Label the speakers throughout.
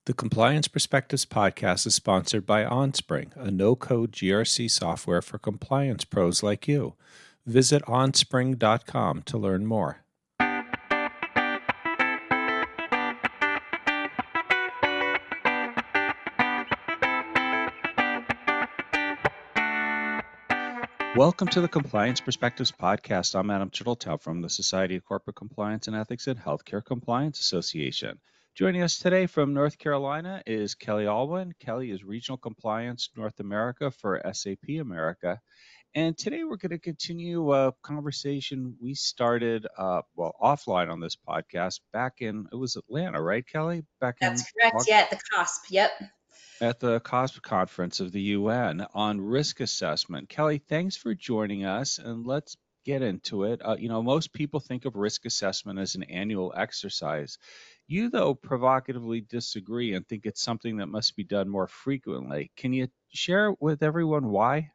Speaker 1: The Compliance Perspectives podcast is sponsored by OnSpring, a no-code GRC software for compliance pros like you. Visit onspring.com to learn more. Welcome to the Compliance Perspectives podcast. I'm Adam Chittletown from the Society of Corporate Compliance and Ethics and Healthcare Compliance Association. Joining us today from North Carolina is Kelly Alwyn. Kelly is Regional Compliance North America for SAP America. And today we're going to continue a conversation we started, offline on this podcast back in, it was Atlanta, right, Kelly?
Speaker 2: That's correct. Yeah, at the COSP. Yep.
Speaker 1: At the COSP conference of the UN on risk assessment. Kelly, thanks for joining us, and let's get into it. Most people think of risk assessment as an annual exercise. You, though, provocatively disagree and think it's something that must be done more frequently. Can you share with everyone why?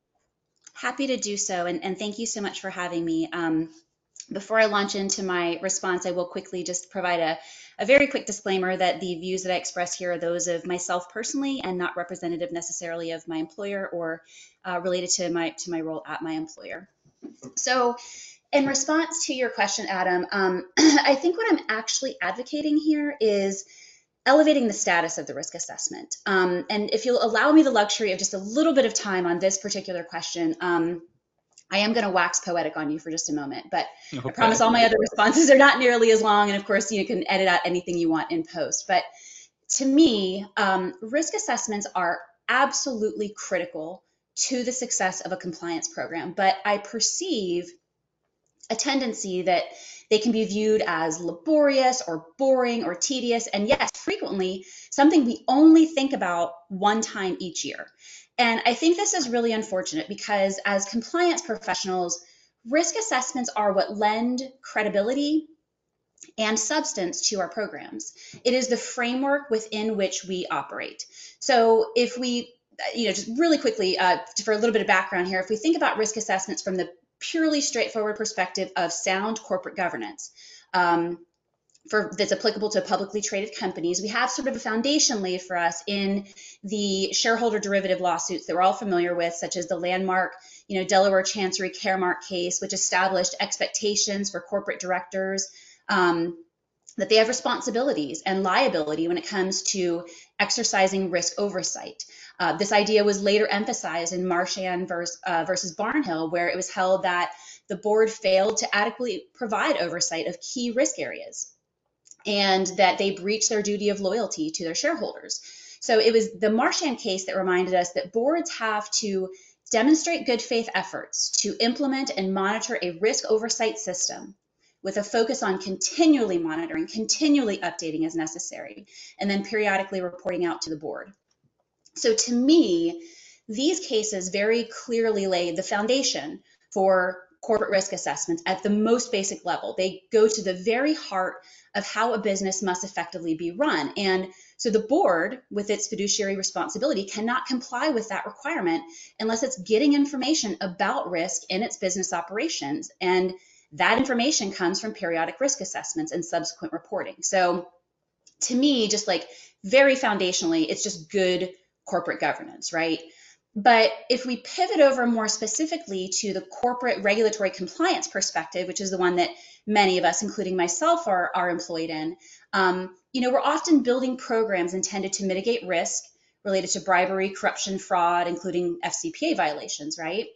Speaker 2: Happy to do so, and thank you so much for having me. Before I launch into my response, I will quickly just provide a very quick disclaimer that the views that I express here are those of myself personally and not representative necessarily of my employer or related to my role at my employer. So in response to your question, Adam, I think what I'm actually advocating here is elevating the status of the risk assessment. And if you'll allow me the luxury of just a little bit of time on this particular question, I am going to wax poetic on you for just a moment, but okay. I promise all my other responses are not nearly as long. And of course, you can edit out anything you want in post. But to me, risk assessments are absolutely critical to the success of a compliance program. But I perceive a tendency that they can be viewed as laborious or boring or tedious. And yes, frequently something we only think about one time each year. And I think this is really unfortunate because as compliance professionals, risk assessments are what lend credibility and substance to our programs. It is the framework within which we operate. So if we, just really quickly, for a little bit of background here, if we think about risk assessments from the purely straightforward perspective of sound corporate governance, that's applicable to publicly traded companies, we have sort of a foundation laid for us in the shareholder derivative lawsuits that we're all familiar with, such as the landmark, Delaware Chancery Caremark case, which established expectations for corporate directors that they have responsibilities and liability when it comes to exercising risk oversight. This idea was later emphasized in Marchand versus Barnhill, where it was held that the board failed to adequately provide oversight of key risk areas and that they breached their duty of loyalty to their shareholders. So it was the Marchand case that reminded us that boards have to demonstrate good faith efforts to implement and monitor a risk oversight system with a focus on continually monitoring, continually updating as necessary, and then periodically reporting out to the board. So to me, these cases very clearly laid the foundation for corporate risk assessments at the most basic level. They go to the very heart of how a business must effectively be run. And so the board, with its fiduciary responsibility, cannot comply with that requirement unless it's getting information about risk in its business operations. And that information comes from periodic risk assessments and subsequent reporting. So to me, just like very foundationally, it's just good corporate governance, right? But if we pivot over more specifically to the corporate regulatory compliance perspective, which is the one that many of us, including myself, are employed in, we're often building programs intended to mitigate risk related to bribery, corruption, fraud, including FCPA violations, right?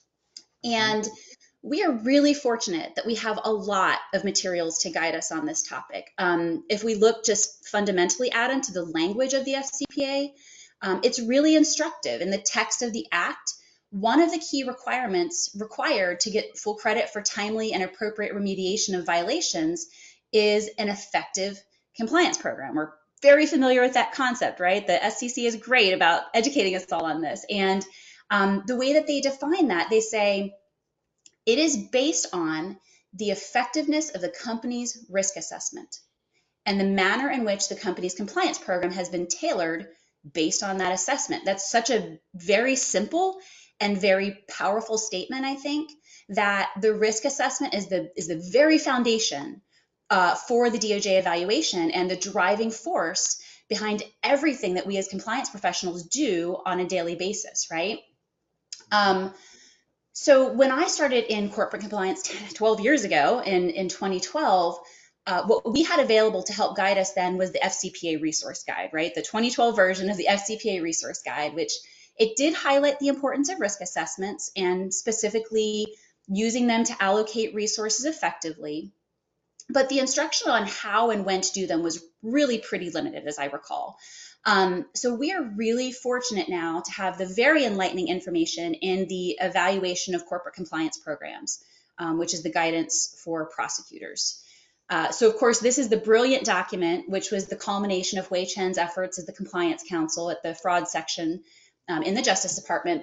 Speaker 2: And we are really fortunate that we have a lot of materials to guide us on this topic. If we look just fundamentally, Adam, to the language of the FCPA, it's really instructive. In the text of the Act, one of the key requirements required to get full credit for timely and appropriate remediation of violations is an effective compliance program. We're very familiar with that concept, right? The SEC is great about educating us all on this. And the way that they define that, they say it is based on the effectiveness of the company's risk assessment and the manner in which the company's compliance program has been tailored based on that assessment. That's such a very simple and very powerful statement, I think, that the risk assessment is the very foundation for the DOJ evaluation and the driving force behind everything that we as compliance professionals do on a daily basis, right? So when I started in corporate compliance 12 years ago in 2012, what we had available to help guide us then was the FCPA resource guide, right? The 2012 version of the FCPA resource guide, which it did highlight the importance of risk assessments and specifically using them to allocate resources effectively. But the instruction on how and when to do them was really pretty limited, as I recall. So we are really fortunate now to have the very enlightening information in the evaluation of corporate compliance programs, which is the guidance for prosecutors. So of course, this is the brilliant document, which was the culmination of Hui Chen's efforts as the compliance counsel at the fraud section in the Justice Department.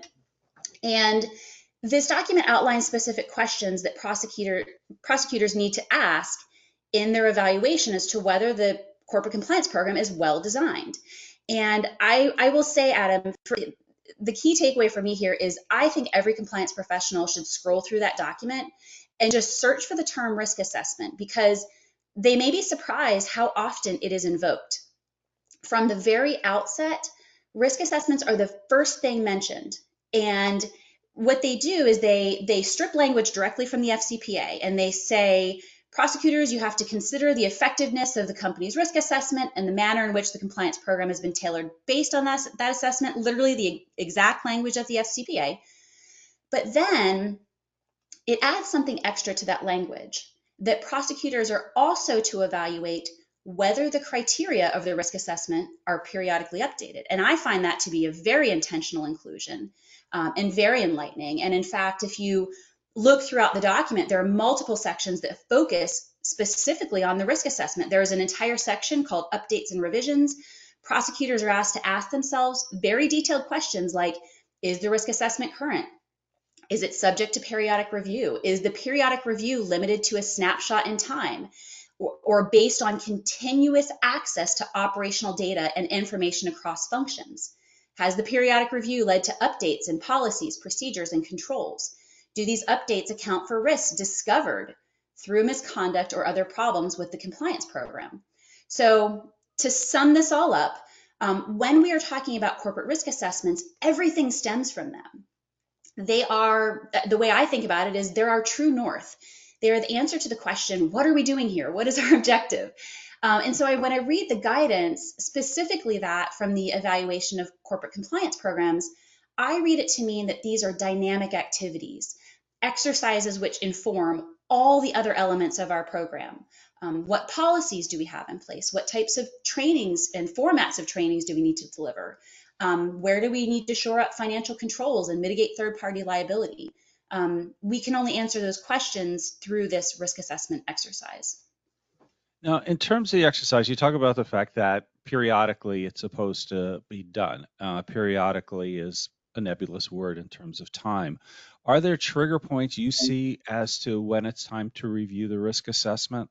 Speaker 2: And this document outlines specific questions that prosecutors need to ask in their evaluation as to whether the corporate compliance program is well designed. And I will say, Adam, the key takeaway for me here is I think every compliance professional should scroll through that document and just search for the term risk assessment, because they may be surprised how often it is invoked. From the very outset, risk assessments are the first thing mentioned. And what they do is they strip language directly from the FCPA, and they say, prosecutors, you have to consider the effectiveness of the company's risk assessment and the manner in which the compliance program has been tailored based on that assessment, literally the exact language of the FCPA. But then it adds something extra to that language, that prosecutors are also to evaluate whether the criteria of their risk assessment are periodically updated. And I find that to be a very intentional inclusion and very enlightening. And in fact, if you look throughout the document, there are multiple sections that focus specifically on the risk assessment. There is an entire section called Updates and Revisions. Prosecutors are asked to ask themselves very detailed questions like, is the risk assessment current? Is it subject to periodic review? Is the periodic review limited to a snapshot in time or based on continuous access to operational data and information across functions? Has the periodic review led to updates in policies, procedures, and controls? Do these updates account for risks discovered through misconduct or other problems with the compliance program? So to sum this all up, when we are talking about corporate risk assessments, everything stems from them. They are, the way I think about it is, they're our true north. They are the answer to the question, what are we doing here? What is our objective? And so when I read the guidance, specifically that from the evaluation of corporate compliance programs, I read it to mean that these are dynamic activities, exercises which inform all the other elements of our program. What policies do we have in place? What types of trainings and formats of trainings do we need to deliver? Where do we need to shore up financial controls and mitigate third-party liability? We can only answer those questions through this risk assessment exercise.
Speaker 1: Now, in terms of the exercise, you talk about the fact that periodically it's supposed to be done. Periodically is a nebulous word in terms of time. Are there trigger points you see as to when it's time to review the risk assessment?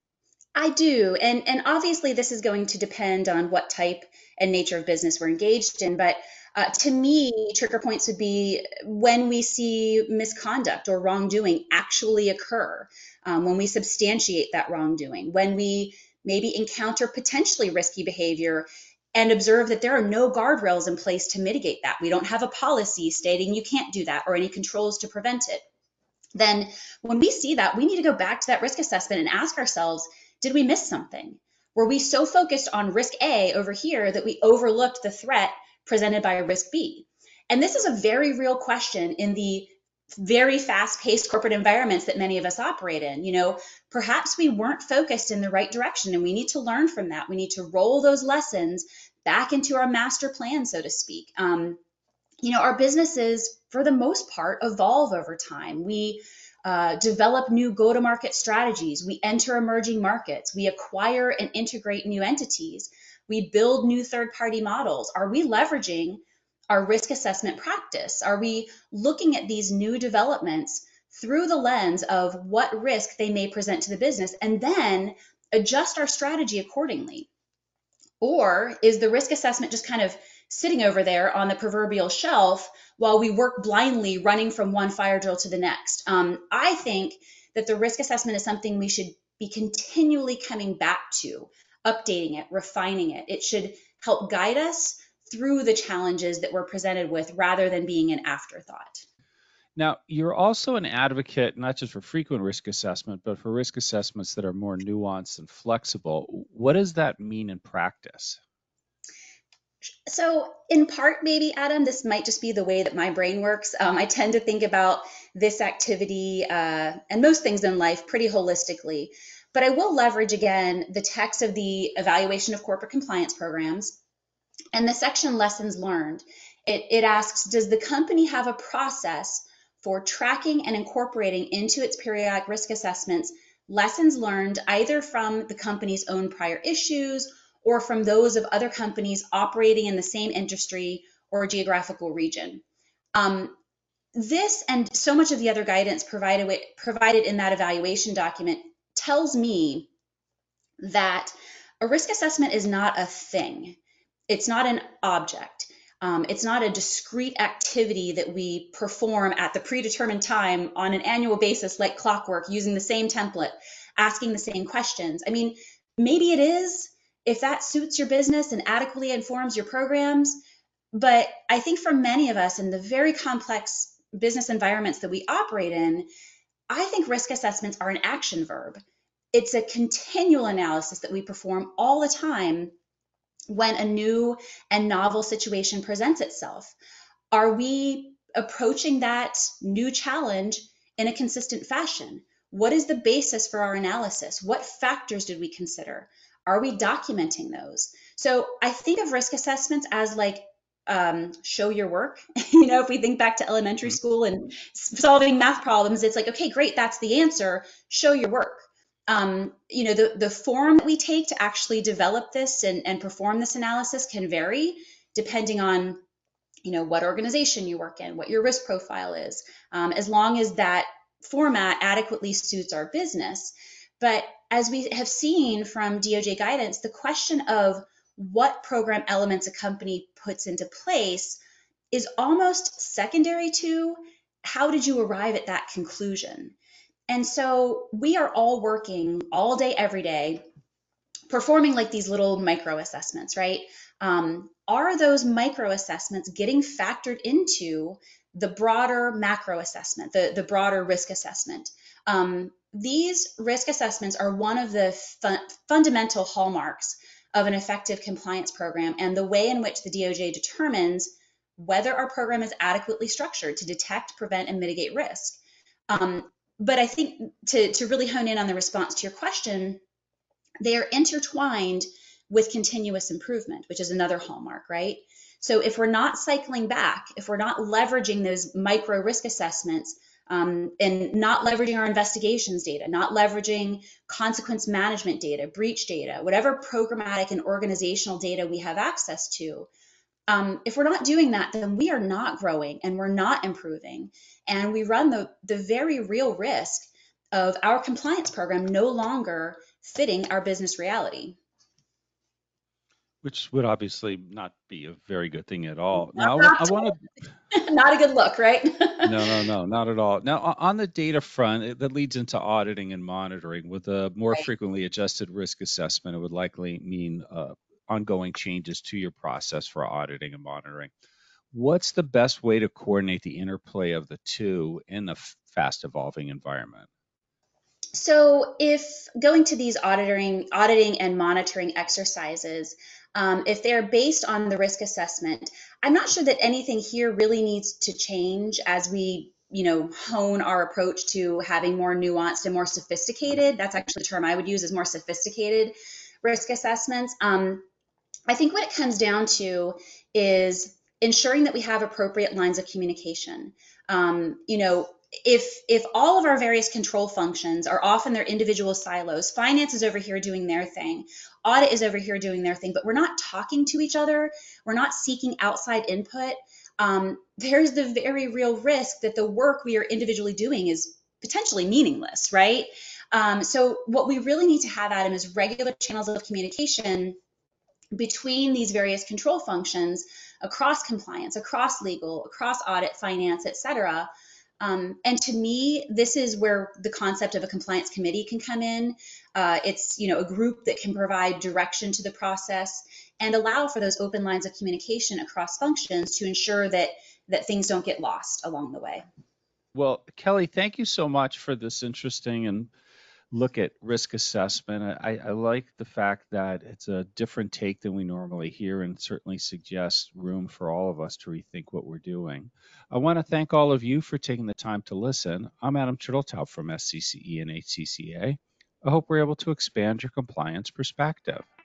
Speaker 2: I do. And obviously this is going to depend on what type and nature of business we're engaged in. But to me, trigger points would be when we see misconduct or wrongdoing actually occur, when we substantiate that wrongdoing, when we maybe encounter potentially risky behavior and observe that there are no guardrails in place to mitigate that. We don't have a policy stating you can't do that or any controls to prevent it. Then when we see that, we need to go back to that risk assessment and ask ourselves, did we miss something? Were we so focused on risk A over here that we overlooked the threat presented by risk B? And this is a very real question in the very fast-paced corporate environments that many of us operate in. You know, perhaps we weren't focused in the right direction, and we need to learn from that. We need to roll those lessons back into our master plan, so to speak. You know, our businesses, for the most part, evolve over time. We develop new go-to-market strategies. We enter emerging markets. We acquire and integrate new entities. We build new third-party models. Are we leveraging our risk assessment practice? Are we looking at these new developments through the lens of what risk they may present to the business and then adjust our strategy accordingly? Or is the risk assessment just kind of sitting over there on the proverbial shelf while we work blindly running from one fire drill to the next? I think that the risk assessment is something we should be continually coming back to. updating it, refining it. It should help guide us through the challenges that we're presented with rather than being an afterthought.
Speaker 1: Now, you're also an advocate not just for frequent risk assessment, but for risk assessments that are more nuanced and flexible. What does that mean in practice?
Speaker 2: So, in part, maybe, Adam, this might just be the way that my brain works. I tend to think about this activity and most things in life pretty holistically. But I will leverage again the text of the evaluation of corporate compliance programs and the section lessons learned. It asks, does the company have a process for tracking and incorporating into its periodic risk assessments lessons learned either from the company's own prior issues or from those of other companies operating in the same industry or geographical region? This and so much of the other guidance provided in that evaluation document tells me that a risk assessment is not a thing. It's not an object. It's not a discrete activity that we perform at the predetermined time on an annual basis, like clockwork, using the same template, asking the same questions. I mean, maybe it is if that suits your business and adequately informs your programs. But I think for many of us in the very complex business environments that we operate in, I think risk assessments are an action verb. It's a continual analysis that we perform all the time when a new and novel situation presents itself. Are we approaching that new challenge in a consistent fashion? What is the basis for our analysis? What factors did we consider? Are we documenting those? So I think of risk assessments as like show your work. If we think back to elementary school and solving math problems, it's like, okay, great, that's the answer. Show your work. The form that we take to actually develop this and perform this analysis can vary depending on, what organization you work in, what your risk profile is, as long as that format adequately suits our business. But as we have seen from DOJ guidance, the question of what program elements a company puts into place is almost secondary to how did you arrive at that conclusion. And so we are all working all day, every day, performing like these little micro assessments, right? Are those micro assessments getting factored into the broader macro assessment, the broader risk assessment? These risk assessments are one of the fundamental hallmarks of an effective compliance program and the way in which the DOJ determines whether our program is adequately structured to detect, prevent, and mitigate risk. But I think to really hone in on the response to your question, they are intertwined with continuous improvement, which is another hallmark, right? So if we're not cycling back, if we're not leveraging those micro risk assessments, and not leveraging our investigations data, not leveraging consequence management data, breach data, whatever programmatic and organizational data we have access to, if we're not doing that, then we are not growing and we're not improving. And we run the very real risk of our compliance program no longer fitting our business reality.
Speaker 1: Which would obviously not be a very good thing at all.
Speaker 2: Not,
Speaker 1: Now, I want
Speaker 2: to, not a good look, right?
Speaker 1: no, not at all. Now, on the data front, that leads into auditing and monitoring. With a more
Speaker 2: Right.
Speaker 1: frequently adjusted risk assessment, it would likely mean ongoing changes to your process for auditing and monitoring. What's the best way to coordinate the interplay of the two in a fast evolving environment?
Speaker 2: So if going to these auditing and monitoring exercises, if they're based on the risk assessment, I'm not sure that anything here really needs to change as we, hone our approach to having more nuanced and more sophisticated. That's actually the term I would use, is more sophisticated risk assessments. I think what it comes down to is ensuring that we have appropriate lines of communication. If all of our various control functions are off in their individual silos, finance is over here doing their thing, audit is over here doing their thing, but we're not talking to each other, we're not seeking outside input, there's the very real risk that the work we are individually doing is potentially meaningless, right? So what we really need to have, Adam, is regular channels of communication between these various control functions across compliance, across legal, across audit, finance, et cetera, And to me, this is where the concept of a compliance committee can come in. It's a group that can provide direction to the process and allow for those open lines of communication across functions to ensure that things don't get lost along the way.
Speaker 1: Well, Kelly, thank you so much for this interesting and look at risk assessment. I like the fact that it's a different take than we normally hear and certainly suggests room for all of us to rethink what we're doing. I want to thank all of you for taking the time to listen. I'm Adam Turteltaub from SCCE and HCCA. I hope we're able to expand your compliance perspective.